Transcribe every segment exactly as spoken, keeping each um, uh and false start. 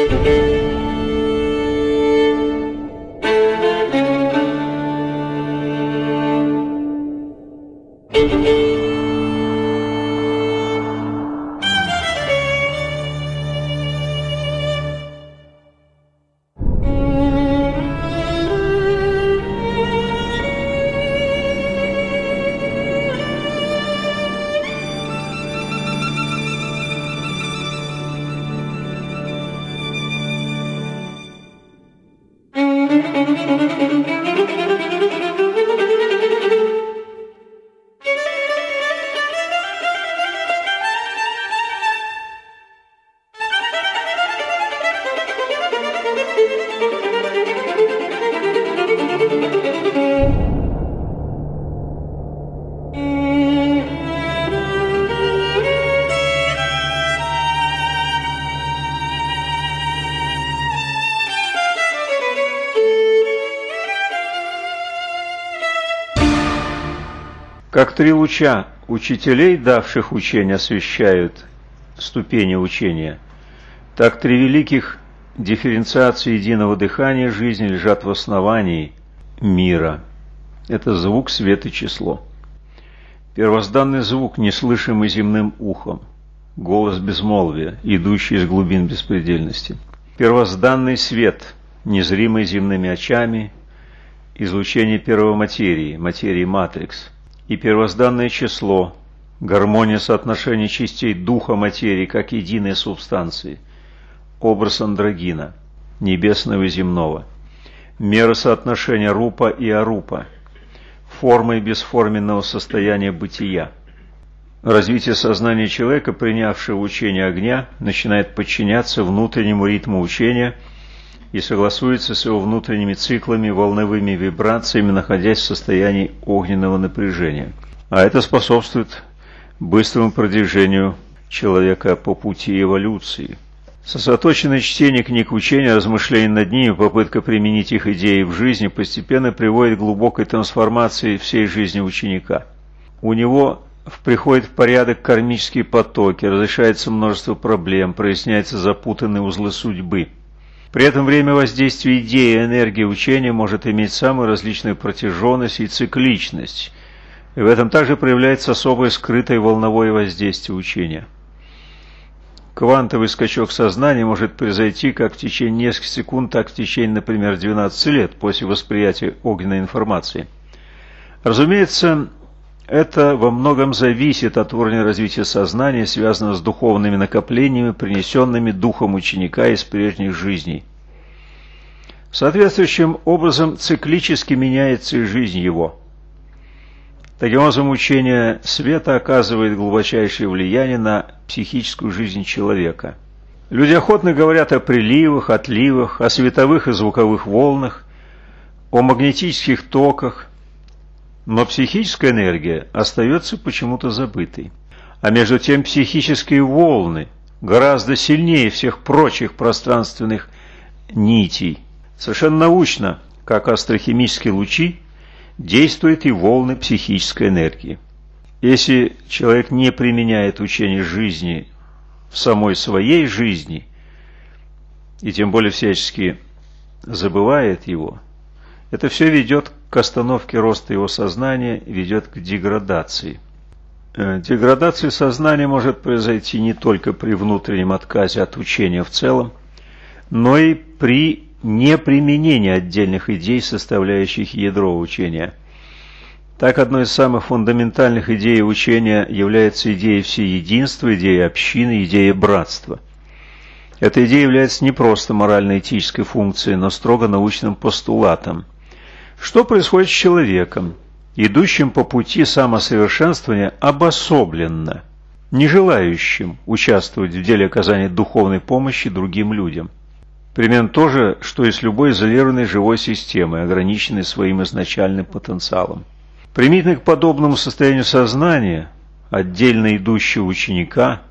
Как три луча учителей, давших учение, освещают ступени учения, так три великих дифференциации единого дыхания жизни лежат в основании мира. Это звук, свет и число. Первозданный звук, неслышимый земным ухом, голос безмолвия, идущий из глубин беспредельности. Первозданный свет, незримый земными очами, излучение первоматерии, материи матрикс. И первозданное число, гармония соотношения частей духа материи как единой субстанции, образ андрогина, небесного и земного, мера соотношения рупа и арупа, форма и бесформенного состояния бытия. Развитие сознания человека, принявшего учение огня, начинает подчиняться внутреннему ритму учения и согласуется с его внутренними циклами, волновыми вибрациями, находясь в состоянии огненного напряжения. А это способствует быстрому продвижению человека по пути эволюции. Сосредоточенное чтение книг учения, размышления над ними, попытка применить их идеи в жизни постепенно приводит к глубокой трансформации всей жизни ученика. У него приходит в порядок кармические потоки, разрешается множество проблем, проясняются запутанные узлы судьбы. При этом время воздействия идеи и энергии учения может иметь самую различную протяженность и цикличность. И в этом также проявляется особое скрытое волновое воздействие учения. Квантовый скачок сознания может произойти как в течение нескольких секунд, так и в течение, например, двенадцати лет после восприятия огненной информации. Разумеется, это во многом зависит от уровня развития сознания, связанного с духовными накоплениями, принесенными духом ученика из прежних жизней. Соответствующим образом циклически меняется и жизнь его. Таким образом, учение света оказывает глубочайшее влияние на психическую жизнь человека. Люди охотно говорят о приливах, отливах, о световых и звуковых волнах, о магнетических токах, но психическая энергия остается почему-то забытой. А между тем психические волны гораздо сильнее всех прочих пространственных нитей. Совершенно научно, как астрохимические лучи, действуют и волны психической энергии. Если человек не применяет учение жизни в самой своей жизни, и тем более всячески забывает его, это все ведет к остановке роста его сознания, ведет к деградации. Деградация сознания может произойти не только при внутреннем отказе от учения в целом, но и при неприменении отдельных идей, составляющих ядро учения. Так, одной из самых фундаментальных идей учения является идея всеединства, идея общины, идея братства. Эта идея является не просто морально-этической функцией, но строго научным постулатом. Что происходит с человеком, идущим по пути самосовершенствования обособленно, не желающим участвовать в деле оказания духовной помощи другим людям? Примерно то же, что и с любой изолированной живой системой, ограниченной своим изначальным потенциалом. Примитивно к подобному состоянию сознания отдельно идущего ученика,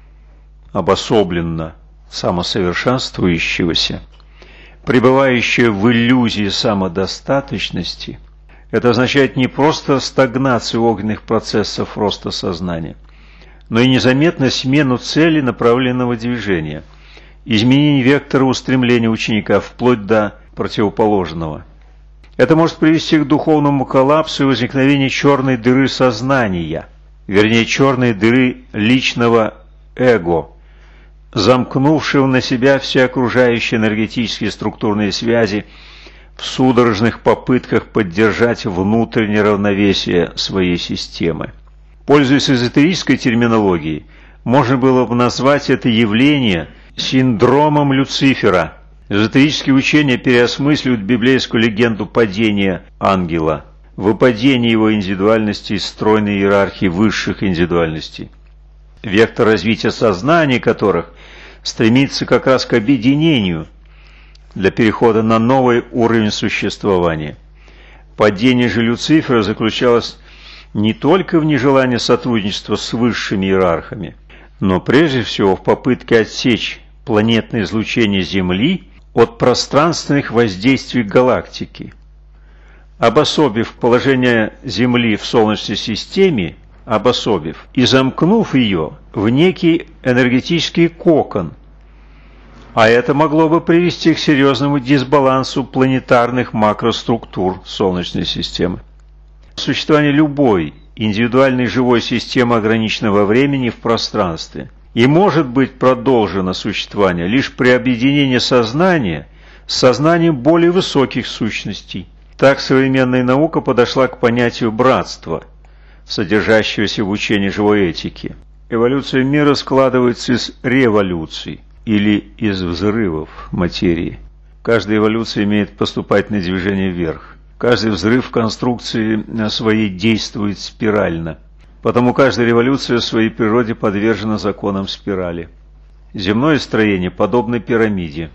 обособленно самосовершенствующегося, пребывающего в иллюзии самодостаточности, это означает не просто стагнацию огненных процессов роста сознания, но и незаметно смену цели направленного движения, изменение вектора устремления ученика вплоть до противоположного. Это может привести к духовному коллапсу и возникновению черной дыры сознания, вернее черной дыры личного эго, замкнувшего на себя все окружающие энергетические структурные связи в судорожных попытках поддержать внутреннее равновесие своей системы. Пользуясь эзотерической терминологией, можно было бы назвать это явление синдромом Люцифера. Эзотерические учения переосмысливают библейскую легенду падения ангела, выпадения его индивидуальности из стройной иерархии высших индивидуальностей, вектор развития сознания которых стремится как раз к объединению для перехода на новый уровень существования. Падение же Люцифера заключалось не только в нежелании сотрудничества с высшими иерархами, но прежде всего в попытке отсечь планетное излучение Земли от пространственных воздействий галактики. Обособив положение Земли в Солнечной системе, обособив и замкнув ее в некий энергетический кокон, а это могло бы привести к серьезному дисбалансу планетарных макроструктур Солнечной системы. Существование любой индивидуальной живой системы ограничено во времени и в пространстве, и может быть продолжено существование лишь при объединении сознания с сознанием более высоких сущностей. Так современная наука подошла к понятию братства, содержащегося в учении живой этики. Эволюция мира складывается из революций или из взрывов материи. Каждая эволюция имеет поступательное движение вверх. Каждый взрыв в конструкции своей действует спирально. Потому каждая революция в своей природе подвержена законам спирали. Земное строение подобно пирамиде.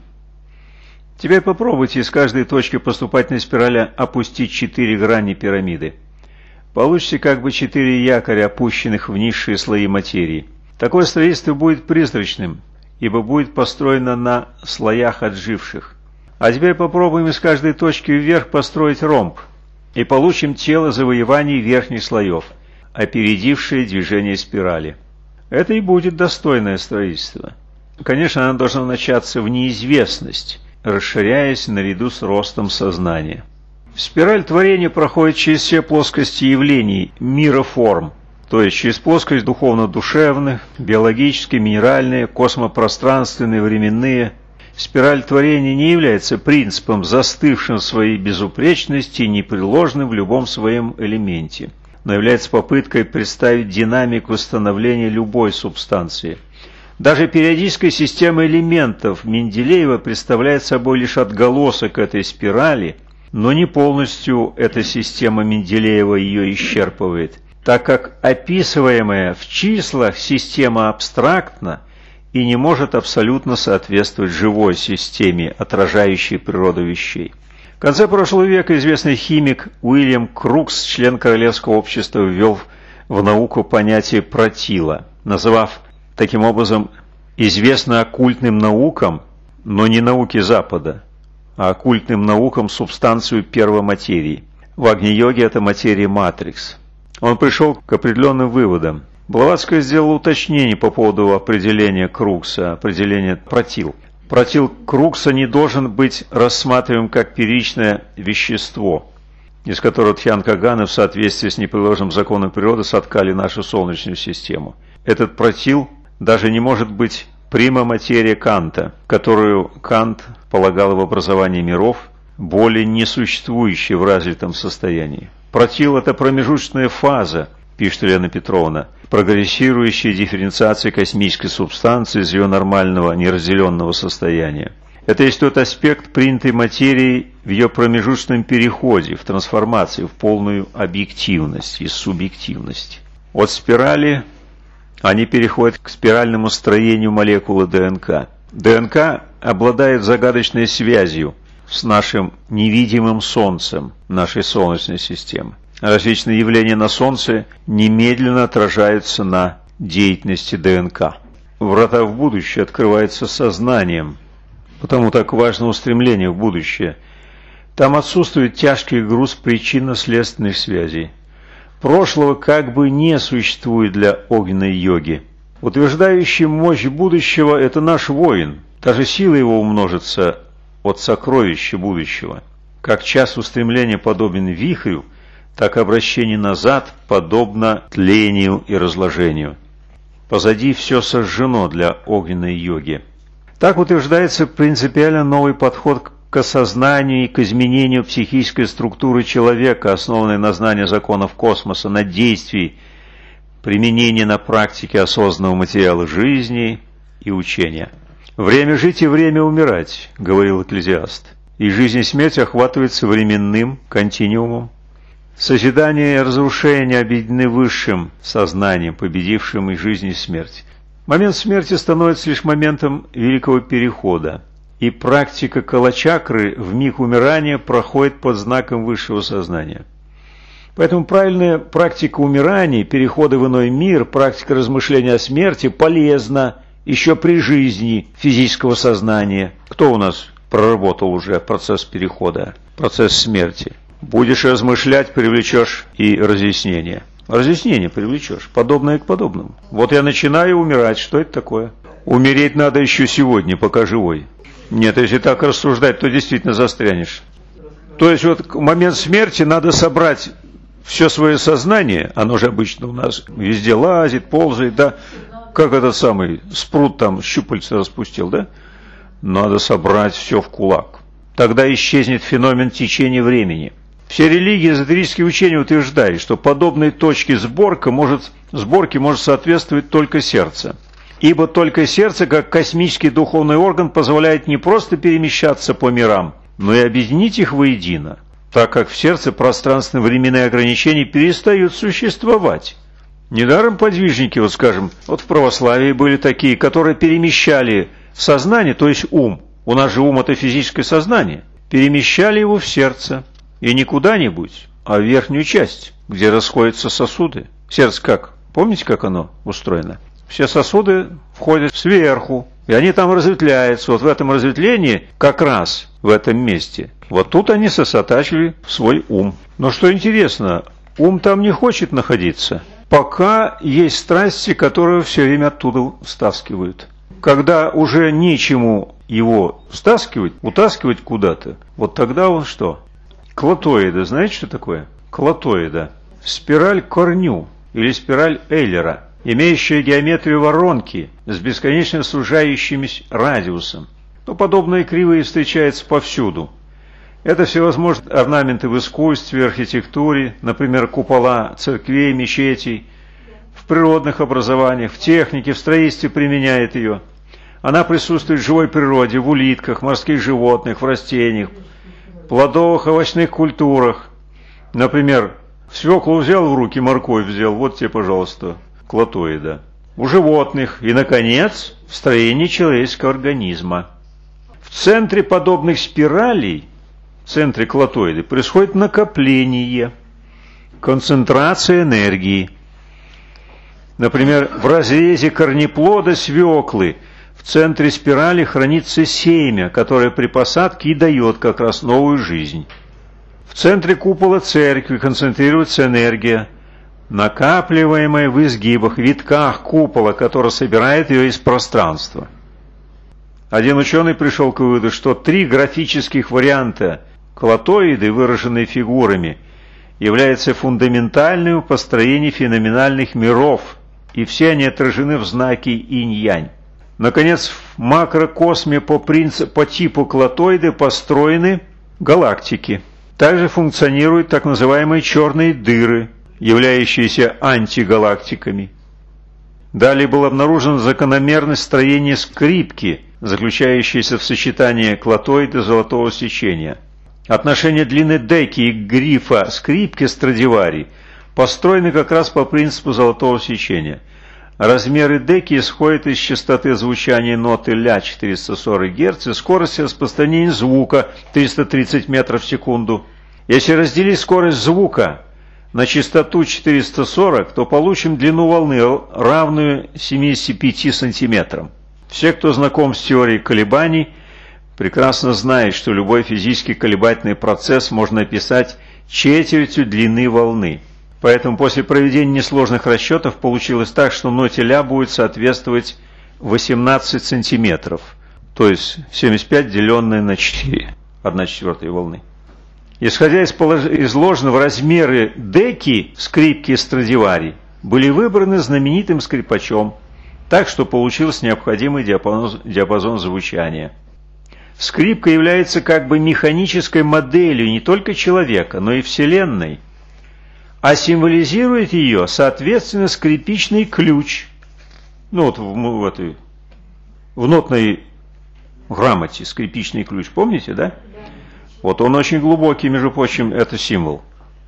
Теперь попробуйте из каждой точки поступательной спирали опустить четыре грани пирамиды. Получите как бы четыре якоря, опущенных в низшие слои материи. Такое строительство будет призрачным, ибо будет построено на слоях отживших. А теперь попробуем из каждой точки вверх построить ромб, и получим тело завоеваний верхних слоев, опередившее движение спирали. Это и будет достойное строительство. Конечно, оно должно начаться в неизвестность, расширяясь наряду с ростом сознания. Спираль творения проходит через все плоскости явлений мира форм, то есть через плоскость духовно-душевных, биологические, минеральные, космопространственные, временные. Спираль творения не является принципом, застывшим в своей безупречности и непреложным в любом своем элементе, но является попыткой представить динамику становления любой субстанции. Даже периодическая система элементов Менделеева представляет собой лишь отголосок этой спирали, но не полностью эта система Менделеева ее исчерпывает, так как описываемая в числах система абстрактна и не может абсолютно соответствовать живой системе, отражающей природу вещей. В конце прошлого века известный химик Уильям Крукс, член Королевского общества, ввел в науку понятие протила, назвав таким образом известно оккультным наукам, но не науке Запада, а оккультным наукам субстанцию первоматерии. В Агни-йоге это материя матрикс. Он пришел к определенным выводам. Блаватская сделала уточнение по поводу определения Крукса, определения протил. Протил Крукса не должен быть рассматриваем как первичное вещество, из которого Тхьян-Каганы в соответствии с непреложным законом природы соткали нашу Солнечную систему. Этот протил даже не может быть прима материя Канта, которую Кант полагал в образовании миров, более несуществующей в развитом состоянии. Протил – это промежуточная фаза, пишет Елена Петровна, прогрессирующая дифференциация космической субстанции из ее нормального неразделенного состояния. Это есть тот аспект принятой материи в ее промежуточном переходе, в трансформации, в полную объективность и субъективность. От спирали они переходят к спиральному строению молекулы ДНК. ДНК обладает загадочной связью с нашим невидимым Солнцем, нашей Солнечной системы. Различные явления на Солнце немедленно отражаются на деятельности ДНК. Врата в будущее открываются сознанием, потому так важно устремление в будущее. Там отсутствует тяжкий груз причинно-следственных связей. Прошлого как бы не существует для огненной йоги. Утверждающий мощь будущего – это наш воин, Даже сила его умножится от сокровища будущего. Как час устремления подобен вихрю, так обращение назад подобно тлению и разложению. Позади все сожжено для огненной йоги. Так утверждается принципиально новый подход к осознанию и к изменению психической структуры человека, основанной на знании законов космоса, на действии, применении на практике осознанного материала жизни и учения. «Время жить и время умирать», — говорил Экклезиаст, и жизнь и смерть охватывается временным континуумом. Созидание и разрушение объединены высшим сознанием, победившим и жизнь, и смерть. Момент смерти становится лишь моментом великого перехода, и практика калачакры в миг умирания проходит под знаком высшего сознания. Поэтому правильная практика умирания, перехода в иной мир, практика размышления о смерти полезна еще при жизни физического сознания. Кто у нас проработал уже процесс перехода, процесс смерти? Будешь размышлять, привлечешь и разъяснение. Разъяснение привлечешь, подобное к подобному. Вот я начинаю умирать, что это такое? Умереть надо еще сегодня, пока живой. Нет, если так рассуждать, то действительно застрянешь. То есть вот в момент смерти надо собрать все свое сознание, оно же обычно у нас везде лазит, ползает, да, как этот самый спрут там щупальца распустил, да? Надо собрать все в кулак. Тогда исчезнет феномен течения времени. Все религии, эзотерические учения утверждают, что подобной точке сборки может, сборки может соответствовать только сердце. Ибо только сердце, как космический духовный орган, позволяет не просто перемещаться по мирам, но и объединить их воедино, так как в сердце пространственно-временные ограничения перестают существовать. Недаром подвижники, вот скажем, вот в православии были такие, которые перемещали сознание, то есть ум, у нас же ум – это физическое сознание, перемещали его в сердце. И не куда-нибудь, а в верхнюю часть, где расходятся сосуды. Сердце как? Помните, как оно устроено? Все сосуды входят сверху, и они там разветвляются. Вот в этом разветвлении, как раз в этом месте, вот тут они сосредотачивали свой ум. Но что интересно, ум там не хочет находиться, пока есть страсти, которые все время оттуда стаскивают. Когда уже нечему его стаскивать, утаскивать куда-то, вот тогда он что? Клотоида. Знаете, что такое? Клотоида. Спираль корню или спираль Эйлера, имеющая геометрию воронки с бесконечно сужающимся радиусом. Но подобные кривые встречаются повсюду. Это всевозможные орнаменты в искусстве, архитектуре, например, купола церквей, мечетей, в природных образованиях, в технике, в строительстве применяет ее. Она присутствует в живой природе, в улитках, морских животных, в растениях, плодовых, овощных культурах. Например, свеклу взял в руки, морковь взял, вот тебе, пожалуйста, клотоида. У животных и, наконец, в строении человеческого организма. В центре подобных спиралей, в центре клотоиды, происходит накопление, концентрация энергии. Например, в разрезе корнеплода свеклы в центре спирали хранится семя, которое при посадке и дает как раз новую жизнь. В центре купола церкви концентрируется энергия, накапливаемая в изгибах, витках купола, который собирает ее из пространства. Один ученый пришел к выводу, что три графических варианта клотоиды, выраженные фигурами, являются фундаментальными в построении феноменальных миров, и все они отражены в знаке инь-янь. Наконец, в макрокосме по, принципу, по типу клотоиды построены галактики. Также функционируют так называемые черные дыры, являющиеся антигалактиками. Далее было обнаружено закономерность строения скрипки, заключающейся в сочетании клотоида и золотого сечения. Отношение длины деки и грифа скрипки Страдивари построены как раз по принципу золотого сечения. Размеры деки исходят из частоты звучания ноты ля четыреста сорок герц и скорости распространения звука триста тридцать метров в секунду. Если разделить скорость звука на частоту четыреста сорок, то получим длину волны, равную семидесяти пяти сантиметрам. Все, кто знаком с теорией колебаний, прекрасно знают, что любой физический колебательный процесс можно описать четвертью длины волны. Поэтому после проведения несложных расчетов получилось так, что ноте ля будет соответствовать восемнадцать сантиметров, то есть семьдесят пять деленное на четыре, одна четвертая волны. Исходя из полож... изложенного, размеры деки скрипки Страдивари были выбраны знаменитым скрипачом, так что получился необходимый диапазон, диапазон звучания. Скрипка является как бы механической моделью не только человека, но и Вселенной, а символизирует ее, соответственно, скрипичный ключ. Ну вот в, в, этой, в нотной грамоте скрипичный ключ, помните, да? Вот он очень глубокий, между прочим, это символ.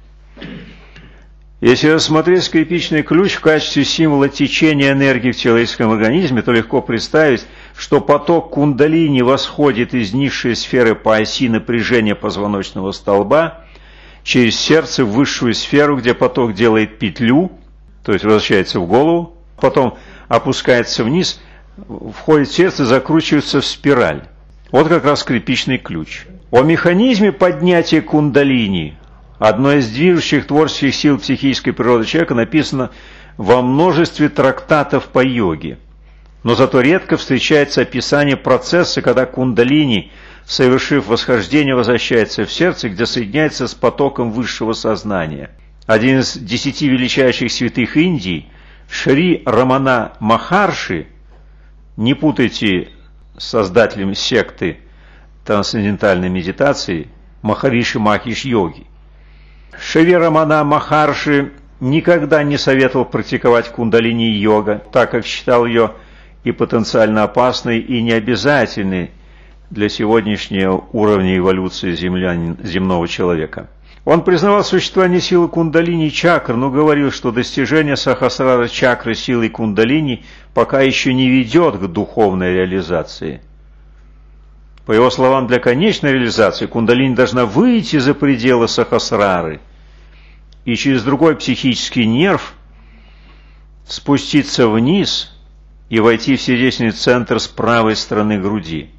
Если рассмотреть скрипичный ключ в качестве символа течения энергии в человеческом организме, то легко представить, что поток кундалини восходит из низшей сферы по оси напряжения позвоночного столба через сердце в высшую сферу, где поток делает петлю, то есть возвращается в голову, потом опускается вниз, входит в сердце, закручивается в спираль. Вот как раз скрипичный ключ. О механизме поднятия кундалини, одной из движущих творческих сил психической природы человека, написано во множестве трактатов по йоге. Но зато редко встречается описание процесса, когда кундалини, совершив восхождение, возвращается в сердце, где соединяется с потоком высшего сознания. Один из десяти величайших святых Индии, Шри Рамана Махарши, не путайте с создателем секты трансцендентальной медитации Махариши Махиш Йоги. Шри Рамана Махарши никогда не советовал практиковать кундалини-йога, так как считал ее и потенциально опасной, и необязательной для сегодняшнего уровня эволюции землян, земного человека. Он признавал существование силы кундалини-чакр, но говорил, что достижение сахасрара чакры силой кундалини пока еще не ведет к духовной реализации. По его словам, для конечной реализации кундалини должна выйти за пределы сахасрары и через другой психический нерв спуститься вниз и войти в сердечный центр с правой стороны груди,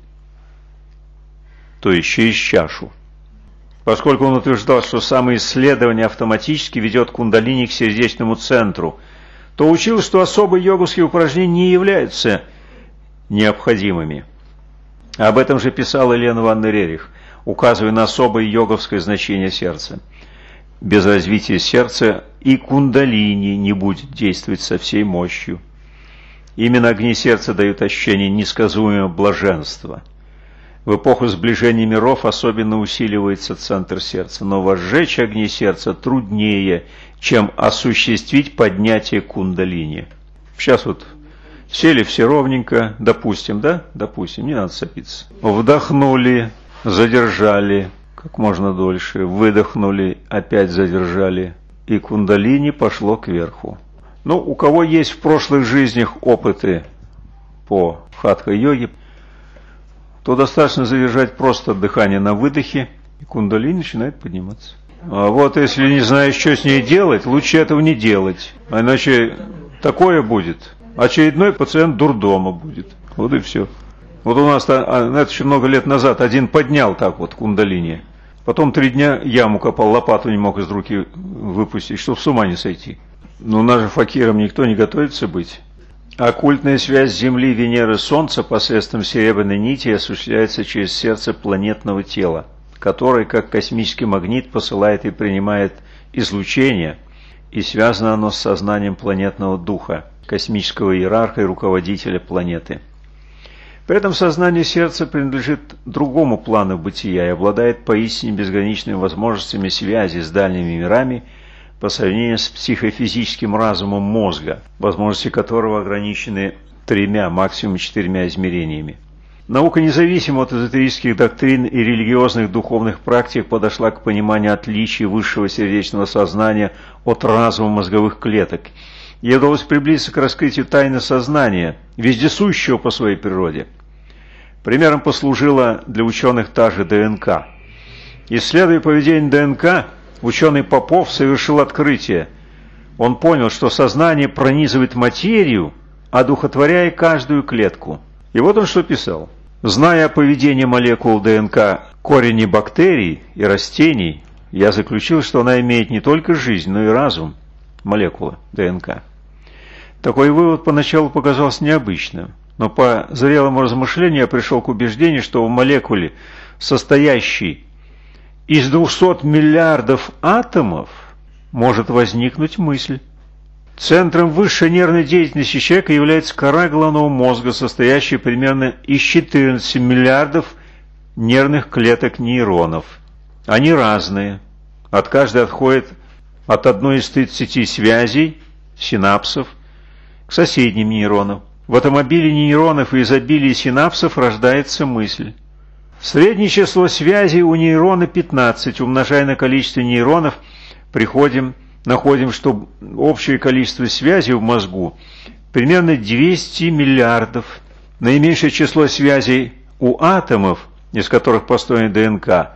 то есть через чашу. Поскольку он утверждал, что самоисследование автоматически ведет кундалини к сердечному центру, то учил, что особые йоговские упражнения не являются необходимыми. Об этом же писала Елена Ивановна Рерих, указывая на особое йоговское значение сердца. Без развития сердца и кундалини не будет действовать со всей мощью. Именно огни сердца дают ощущение несказуемого блаженства. В эпоху сближения миров особенно усиливается центр сердца, но возжечь огни сердца труднее, чем осуществить поднятие кундалини. Сейчас вот сели все ровненько, допустим, да? Допустим, не надо сопиться. Вдохнули, задержали как можно дольше, выдохнули, опять задержали, и кундалини пошло кверху. Ну, у кого есть в прошлых жизнях опыты по хатха-йоге, то достаточно задержать просто дыхание на выдохе, и кундалини начинает подниматься. А вот если не знаешь, что с ней делать, лучше этого не делать, а иначе такое будет. Очередной пациент дурдома будет. Вот и все. Вот у нас, а, это еще много лет назад, один поднял так вот кундалини. Потом три дня яму копал, лопату не мог из руки выпустить, чтобы с ума не сойти. Но у нас же факиром никто не готовится быть. Оккультная связь Земли, Венеры, Солнца посредством серебряной нити осуществляется через сердце планетного тела, которое, как космический магнит, посылает и принимает излучение, и связано оно с сознанием планетного духа, космического иерарха и руководителя планеты. При этом сознание сердца принадлежит другому плану бытия и обладает поистине безграничными возможностями связи с дальними мирами по сравнению с психофизическим разумом мозга, возможности которого ограничены тремя, максимум четырьмя измерениями. Наука, независимо от эзотерических доктрин и религиозных духовных практик, подошла к пониманию отличий высшего сердечного сознания от разума мозговых клеток. Ей удалось приблизиться к раскрытию тайны сознания, вездесущего по своей природе. Примером послужила для ученых та же ДНК. Исследуя поведение ДНК, ученый Попов совершил открытие. Он понял, что сознание пронизывает материю, одухотворяя каждую клетку. И вот он что писал. Зная о поведении молекул ДНК кореней бактерий и растений, я заключил, что она имеет не только жизнь, но и разум, молекула ДНК. Такой вывод поначалу показался необычным. но по зрелому размышлению я пришел к убеждению, что в молекуле, состоящей из двухсот миллиардов атомов, может возникнуть мысль. Центром высшей нервной деятельности человека является кора головного мозга, состоящая примерно из четырнадцати миллиардов нервных клеток нейронов. Они разные. От каждой отходит от одной из тридцати связей, синапсов, к соседним нейронам. В этом обилии нейронов и изобилии синапсов рождается мысль. Среднее число связей у нейрона пятнадцать. Умножая на количество нейронов, приходим, находим, что общее количество связей в мозгу примерно двести миллиардов. Наименьшее число связей у атомов, из которых построена ДНК,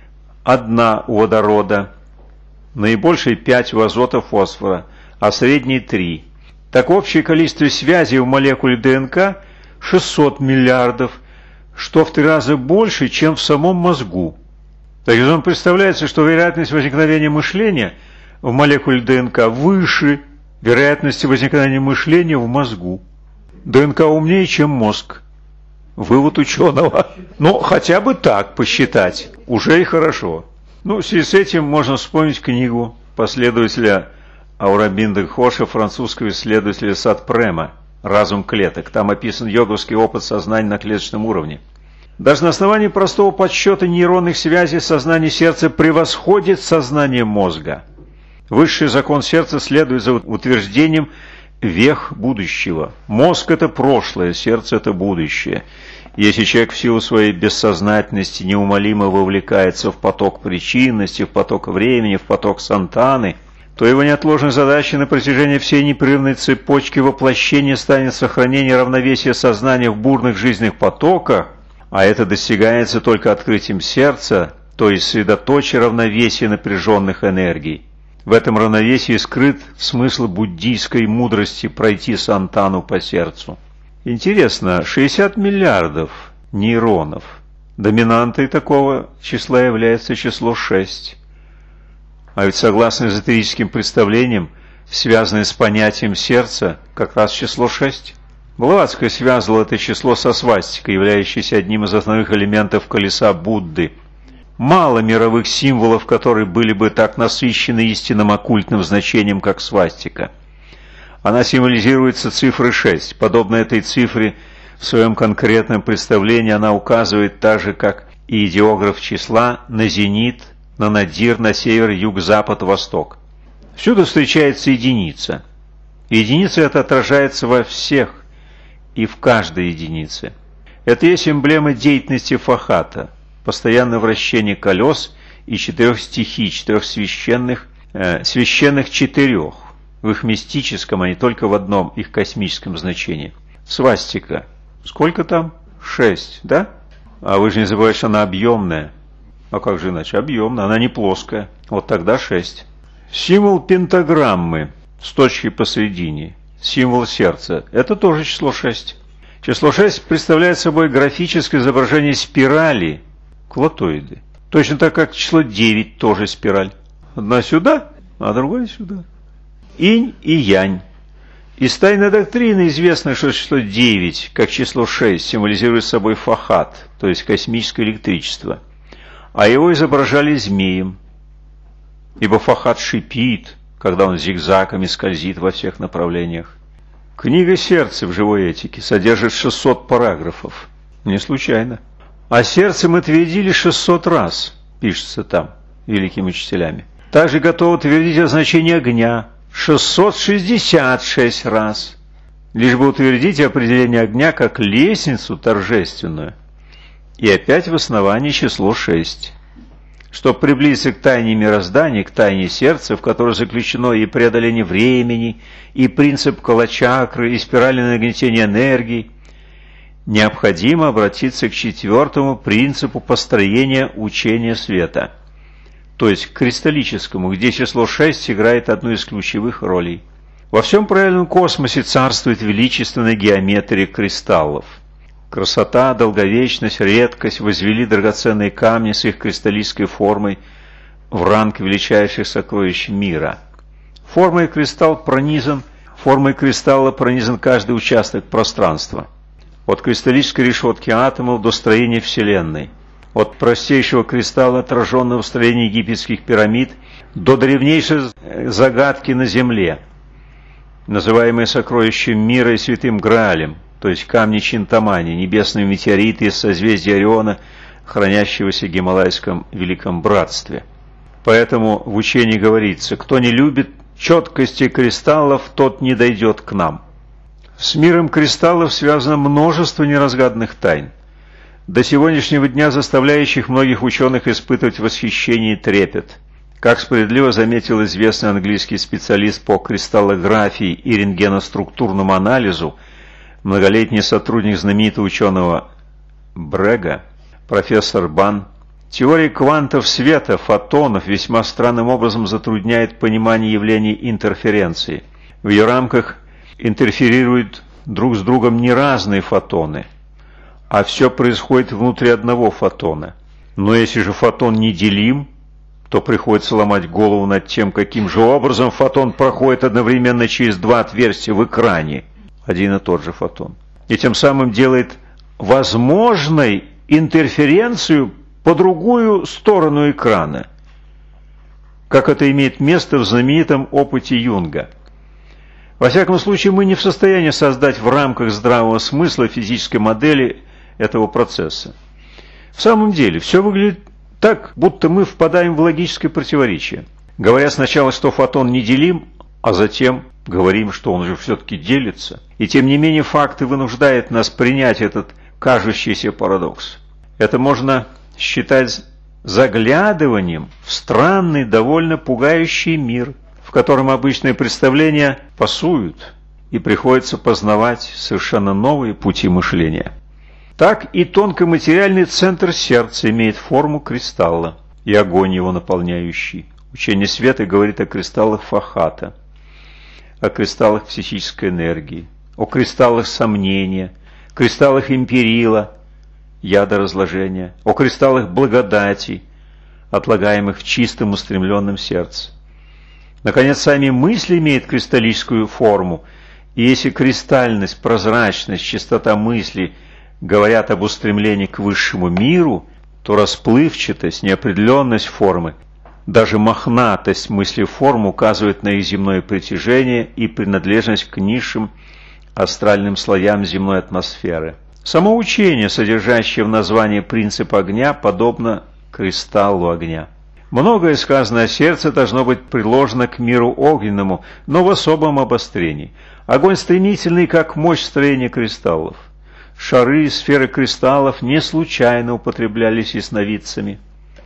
одна у водорода, наибольшее пять у азота, фосфора, а среднее три. Так общее количество связей в молекуле ДНК шестьсот миллиардов, что в три раза больше, чем в самом мозгу. Таким образом, представляется, что вероятность возникновения мышления в молекуле ДНК выше вероятности возникновения мышления в мозгу. ДНК умнее, чем мозг. Вывод ученого. Но хотя бы так посчитать уже и хорошо. Ну, в связи с этим можно вспомнить книгу последователя Аурабинда Гхоша, французского исследователя Сатпрема «Разум клеток». Там описан йоговский опыт сознания на клеточном уровне. Даже на основании простого подсчета нейронных связей сознание сердца превосходит сознание мозга. Высший закон сердца следует за утверждением вех будущего. Мозг – это прошлое, сердце – это будущее. Если человек в силу своей бессознательности неумолимо вовлекается в поток причинности, в поток времени, в поток сантаны, то его неотложной задачей на протяжении всей непрерывной цепочки воплощения станет сохранение равновесия сознания в бурных жизненных потоках, а это достигается только открытием сердца, то есть средоточие равновесия напряженных энергий. В этом равновесии скрыт смысл буддийской мудрости пройти сантану по сердцу. Интересно, шестьдесят миллиардов нейронов. Доминантой такого числа является число шесть. А ведь согласно эзотерическим представлениям, связанное с понятием сердца, как раз число шесть. Блаватская связывала это число со свастикой, являющейся одним из основных элементов колеса Будды. Мало мировых символов, которые были бы так насыщены истинным оккультным значением, как свастика. Она символизируется цифрой шесть. Подобно этой цифре, в своем конкретном представлении она указывает так же, как и идеограф числа, на зенит, на надир, на север, юг, запад, восток. Всюду встречается единица. Единица это отражается во всех и в каждой единице. Это есть эмблема деятельности Фахата, постоянное вращение колес и четырех стихий, четырех священных, э, священных четырех, в их мистическом, а не только в одном их космическом значении. Свастика. Сколько там? Шесть, да? А вы же не забывайте, что она объемная. А как же иначе? Объемная, она не плоская. Вот тогда шесть. Символ пентаграммы с точкой посередине. Символ сердца. Это тоже число шесть. Число шесть представляет собой графическое изображение спирали, клотоиды. Точно так, как число девять тоже спираль. Одна сюда, а другая сюда. Инь и янь. Из тайной доктрины известно, что число девять, как число шесть, символизирует собой фахат, то есть космическое электричество. А его изображали змеем, ибо фахат шипит, когда он зигзагами скользит во всех направлениях. Книга «Сердце» в живой этике содержит шестьсот параграфов. Не случайно. А сердце мы твердили шестьсот раз, пишется там, великими учителями. Также готовы твердить о значении огня шестьсот шестьдесят шесть раз, лишь бы утвердить определение огня как лестницу торжественную. И опять в основании число шесть. Чтобы приблизиться к тайне мироздания, к тайне сердца, в которой заключено и преодоление времени, и принцип калачакры, и спиральное нагнетение энергии, необходимо обратиться к четвертому принципу построения учения света, то есть к кристаллическому, где число шесть играет одну из ключевых ролей. Во всем правильном космосе царствует величественная геометрия кристаллов. Красота, долговечность, редкость возвели драгоценные камни с их кристаллической формой в ранг величайших сокровищ мира. Формой кристалл пронизан, формой кристалла пронизан каждый участок пространства. от кристаллической решетки атомов до строения Вселенной, от простейшего кристалла, отраженного в строении египетских пирамид, до древнейшей загадки на Земле, называемой сокровищем мира и святым Граалем, то есть камни Чинтамани, небесные метеориты из созвездия Ориона, хранящегося в Гималайском Великом Братстве. Поэтому в учении говорится: кто не любит четкости кристаллов, тот не дойдет к нам. С миром кристаллов связано множество неразгаданных тайн, до сегодняшнего дня заставляющих многих ученых испытывать восхищение и трепет. Как справедливо заметил известный английский специалист по кристаллографии и рентгеноструктурному анализу, многолетний сотрудник знаменитого ученого Брега, профессор Бан, теория квантов света, фотонов, весьма странным образом затрудняет понимание явлений интерференции. В ее рамках интерферируют друг с другом не разные фотоны, а все происходит внутри одного фотона. Но если же фотон неделим, то приходится ломать голову над тем, каким же образом фотон проходит одновременно через два отверстия в экране, один и тот же фотон, и тем самым делает возможной интерференцию по другую сторону экрана, как это имеет место в знаменитом опыте Юнга. Во всяком случае, мы не в состоянии создать в рамках здравого смысла физической модели этого процесса. В самом деле, все выглядит так, будто мы впадаем в логическое противоречие. Говоря сначала, что фотон неделим, а затем говорим, что он же все-таки делится. И тем не менее факты вынуждают нас принять этот кажущийся парадокс. Это можно считать заглядыванием в странный, довольно пугающий мир, в котором обычные представления пасуют, и приходится познавать совершенно новые пути мышления. Так и тонкоматериальный центр сердца имеет форму кристалла и огонь его наполняющий. Учение света говорит о кристаллах Фахата, о кристаллах психической энергии, о кристаллах сомнения, кристаллах империла, яда разложения, о кристаллах благодати, отлагаемых в чистом устремленном сердце. Наконец, сами мысли имеют кристаллическую форму, и если кристальность, прозрачность, чистота мысли говорят об устремлении к высшему миру, то расплывчатость, неопределенность формы, даже мохнатость мыслеформ указывает на их земное притяжение и принадлежность к низшим астральным слоям земной атмосферы. Само учение, содержащее в названии принцип огня, подобно кристаллу огня. Многое сказанное о сердце должно быть приложено к миру огненному, но в особом обострении. Огонь стремительный, как мощь строения кристаллов. Шары и сферы кристаллов не случайно употреблялись ясновидцами.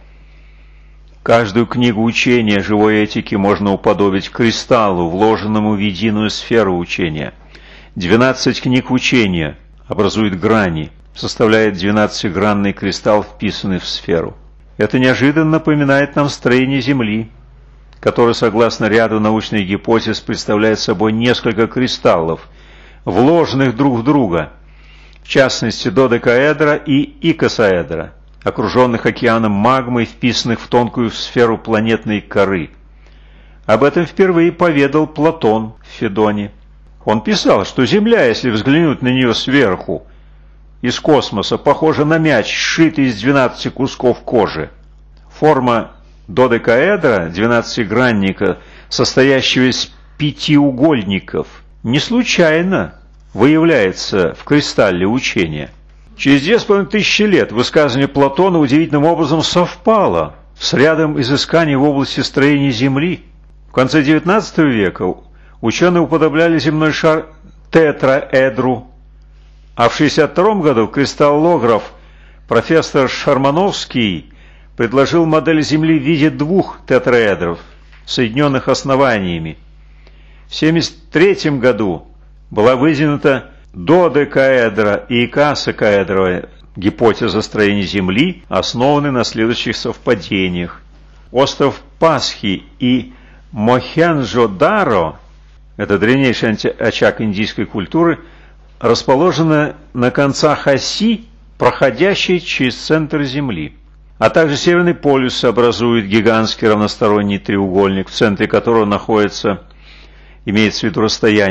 Каждую книгу учения живой этики можно уподобить кристаллу, вложенному в единую сферу учения. Двенадцать книг учения образуют грани, составляет двенадцатигранный кристалл, вписанный в сферу. Это неожиданно напоминает нам строение Земли, которое, согласно ряду научных гипотез, представляет собой несколько кристаллов, вложенных друг в друга, в частности додекаэдра и икосаэдра, окруженных океаном магмы и вписанных в тонкую сферу планетной коры. Об этом впервые поведал Платон в Федоне. Он писал, что Земля, если взглянуть на нее сверху, из космоса, похожа на мяч, сшитый из двенадцати кусков кожи. Форма додекаэдра, двенадцатигранника, состоящего из пятиугольников, не случайно выявляется в кристалле учения. Через две с половиной тысячи лет высказывание Платона удивительным образом совпало с рядом изысканий в области строения Земли. В конце девятнадцатого века ученые уподобляли земной шар тетраэдру, а в шестьдесят втором году кристаллограф профессор Шармановский предложил модель Земли в виде двух тетраэдров, соединенных основаниями. В семьдесят третьем году была выдвинута додекаэдра и икосаэдровая гипотеза строения Земли, основанная на следующих совпадениях. Остров Пасхи и Мохенджо-Даро, это древнейший очаг индийской культуры, расположены на концах оси, проходящей через центр Земли. А также Северный полюс образует гигантский равносторонний треугольник, в центре которого находится, имеется в виду расстояние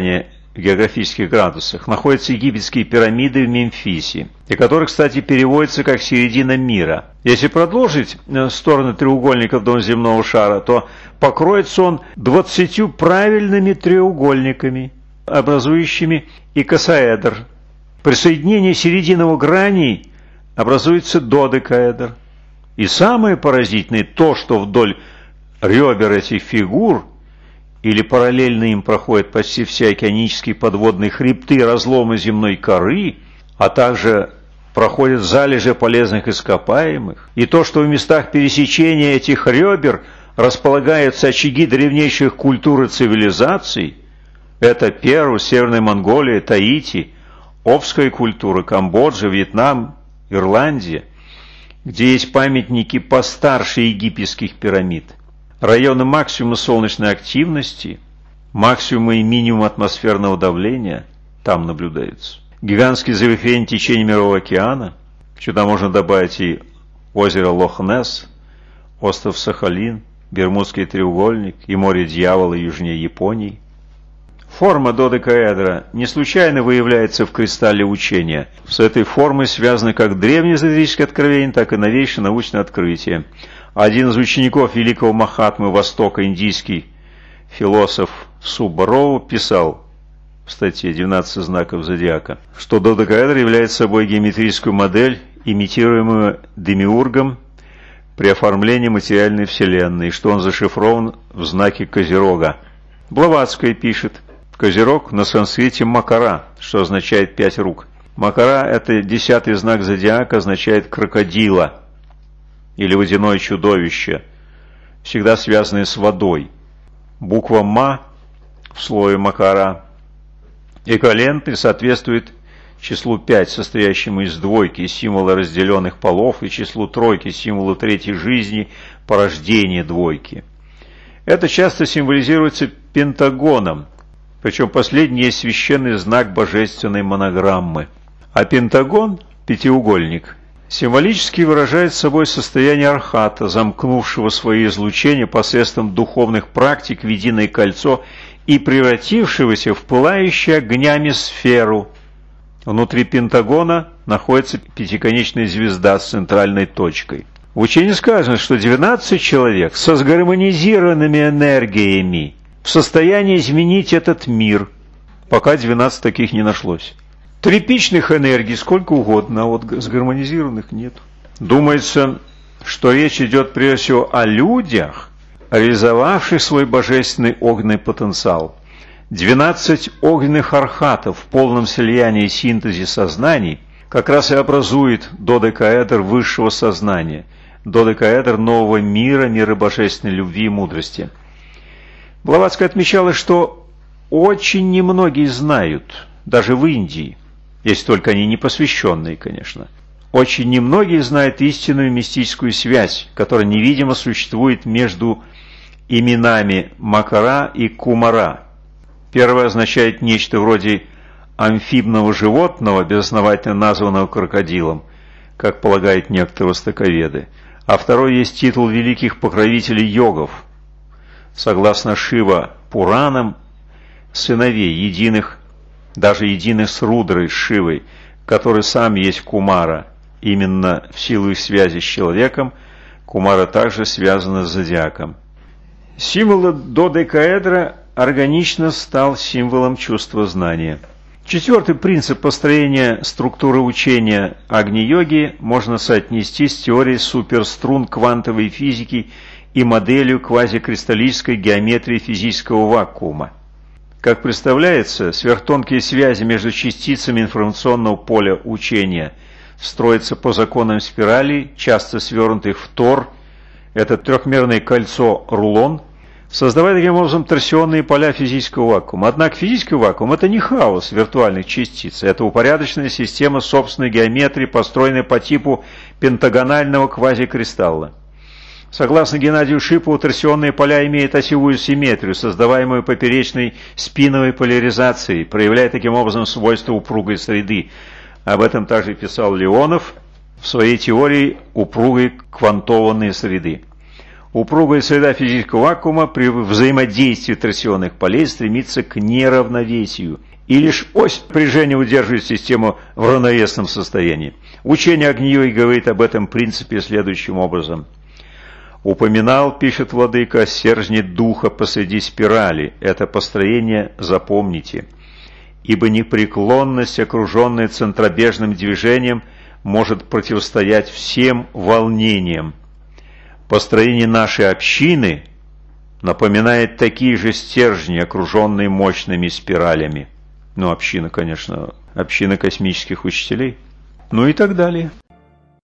географических градусах находятся египетские пирамиды в Мемфисе, и которые, кстати, переводятся как «середина мира». Если продолжить стороны треугольника вдоль земного шара, то покроется он двадцатью правильными треугольниками, образующими икосаэдр. При соединении серединовых граней образуется додекаэдр. И самое поразительное то, что вдоль ребер этих фигур или параллельно им проходят почти все океанические подводные хребты и разломы земной коры, а также проходят залежи полезных ископаемых, и то, что в местах пересечения этих ребер располагаются очаги древнейших культур и цивилизаций, это Перу, Северная Монголия, Таити, Обская культура, Камбоджа, Вьетнам, Ирландия, где есть памятники постарше египетских пирамид. Районы максимума солнечной активности, максимума и минимума атмосферного давления там наблюдаются. Гигантские завихрения течения Мирового океана, сюда можно добавить и озеро Лох-Несс, остров Сахалин, Бермудский треугольник и море Дьявола южнее Японии. Форма додекаэдра не случайно выявляется в кристалле учения. С этой формой связаны как древние эзотерические откровения, так и новейшие научные открытия. Один из учеников великого Махатмы Востока, индийский философ Суббароу, писал в статье «двенадцать знаков зодиака», что додекаэдр является собой геометрическую модель, имитируемую демиургом при оформлении материальной вселенной, и что он зашифрован в знаке Козерога. Блаватская пишет: Козерог на санскрите Макара, что означает «пять рук». Макара – это десятый знак зодиака, означает крокодила или водяное чудовище, всегда связанное с водой. Буква «ма» в слове Макара эквивалентной соответствует числу пять, состоящему из двойки, символа разделенных полов, и числу тройки, символу третьей жизни, порождения двойки. Это часто символизируется пентагоном, причем последний есть священный знак божественной монограммы. А пентагон, пятиугольник, символически выражает собой состояние архата, замкнувшего свои излучения посредством духовных практик в единое кольцо и превратившегося в пылающую огнями сферу. Внутри пентагона находится пятиконечная звезда с центральной точкой. В учении сказано, что двенадцать человек со сгармонизированными энергиями в состоянии изменить этот мир, пока двенадцать таких не нашлось. Тряпичных энергий сколько угодно, а вот сгармонизированных нет. Думается, что речь идет прежде всего о людях, реализовавших свой божественный огненный потенциал. двенадцать огненных архатов в полном слиянии и синтезе сознаний как раз и образует додекаэдр высшего сознания, додекаэдр нового мира, мира божественной любви и мудрости. Блаватская отмечала, что очень немногие знают, даже в Индии, если только они не посвященные, конечно, очень немногие знают истинную мистическую связь, которая невидимо существует между именами Макара и Кумара. Первое означает нечто вроде амфибного животного, безосновательно названного крокодилом, как полагают некоторые востоковеды, а второй есть титул великих покровителей йогов, согласно Шива Пуранам, сыновей единых, даже единых с Рудрой, с Шивой, который сам есть Кумара. Именно в силу их связи с человеком Кумара также связана с зодиаком. Символ додекаэдра органично стал символом чувства знания. Четвертый принцип построения структуры учения Агни-йоги можно соотнести с теорией суперструн квантовой физики и моделью квазикристаллической геометрии физического вакуума. Как представляется, сверхтонкие связи между частицами информационного поля учения строятся по законам спиралей, часто свернутых в тор, это трехмерное кольцо рулон, создавая таким образом торсионные поля физического вакуума. Однако физический вакуум – это не хаос виртуальных частиц, это упорядоченная система собственной геометрии, построенная по типу пентагонального квазикристалла. Согласно Геннадию Шипову, торсионные поля имеют осевую симметрию, создаваемую поперечной спиновой поляризацией, проявляя таким образом свойства упругой среды. Об этом также писал Леонов в своей теории упругой квантованной среды. Упругая среда физического вакуума при взаимодействии торсионных полей стремится к неравновесию и лишь ось напряжения удерживает систему в равновесном состоянии. Учение Агни-йоги говорит об этом принципе следующим образом. Упоминал, пишет владыка, стержни духа посреди спирали. Это построение запомните. Ибо непреклонность, окруженная центробежным движением, может противостоять всем волнениям. Построение нашей общины напоминает такие же стержни, окруженные мощными спиралями. Ну, община, конечно, община космических учителей. Ну и так далее.